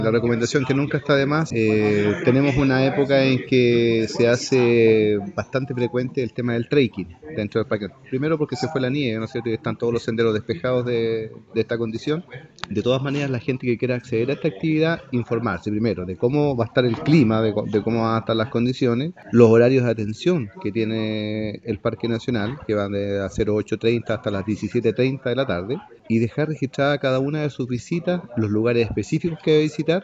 La recomendación que nunca está de más, tenemos una época en que se hace bastante frecuente el tema del trekking dentro del parque. Primero porque se fue la nieve, ¿no es cierto? Y están todos los senderos despejados de esta condición. De todas maneras, la gente que quiera acceder a esta actividad, informarse primero de cómo va a estar el clima, de cómo van a estar las condiciones, los horarios de atención que tiene el Parque Nacional, que van de las 08:30 hasta las 17:30 de la tarde, y dejar registrada cada una de sus visitas, los lugares específicos que va a visitar